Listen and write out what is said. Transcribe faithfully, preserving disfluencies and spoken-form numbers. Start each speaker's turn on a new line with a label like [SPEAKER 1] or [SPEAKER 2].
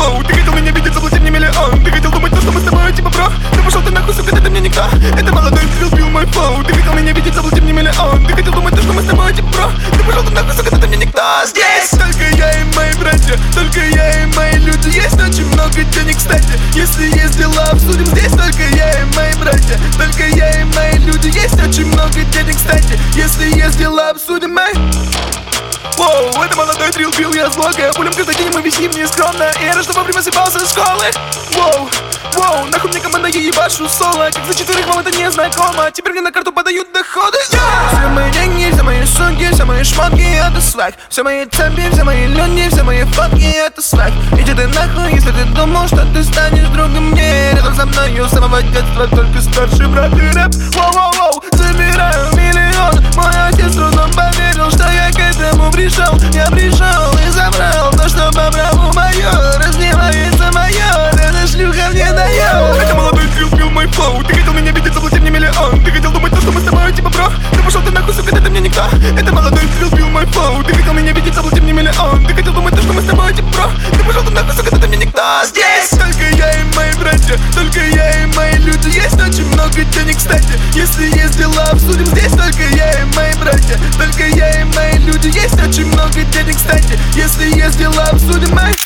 [SPEAKER 1] флоу. Ты хотел меня видеть, заплати мне миллион. Ты хотел думать, то, что мы с тобой типа бро. Да пошел ты нахуй, сука, ты мне никто. Это молодой Trill Bill, мой флоу. Ты хотел меня видеть, заплати мне миллион. Ты хотел думать, то, что мы с тобой типа бро. Да пошел ты нахуй, сука, ты мне никто. Здесь только я и мои братья, только я и мои люди. Есть очень много денег, кстати. Если есть дела, обсудим. Здесь только я и мои братья, только я и мои люди. Есть очень много денег, кстати. Если есть дела, обсудим, эй. Воу, это молодой Trill Bill, я злога. Пулем каждый день мы висим нескромно. И я рад, что вовремя съебался из школы. Воу, воу, нахуй мне команда, я ебашу соло. Как за четверых вам это не знакомо. Теперь мне на карту подают доходы. Все мои деньги, все мои сумки, все мои шмотки, это свайк. Все мои цепи, все мои люди, все мои фотки, это свайк. Иди ты нахуй, если ты думал, что ты станешь другом мне. Рядом со мною с самого детства только старший брат и рэп. Воу-воу-воу, забираю миллион. Мой отец трудом поверил, что я к этому пришел. Я пришел и забрал то, что по праву мое. Разливается мое, эта шлюха мне дает. Это молодой Trill Bill, мой флоу. Ты хотел меня видеть, заплати мне миллион. Ты хотел думать, то, что мы с тобой типа бро. Да пошел ты нахуй, сука, ты мне никто. Это молодой Trill Bill, мой флоу. Ты хотел меня видеть, заплати мне миллион. Ты хотел думать, то, что мы с тобой типа бро. Да пошел ты нахуй, сука, ты мне никто. Здесь только я и мои братья, только я и мои люди. Есть очень много денег, кстати. Если есть дела, обсудим. Здесь только я и мои братья, только я и мои люди. Есть очень много денег, кстати. Если есть дела, обсудим, эй.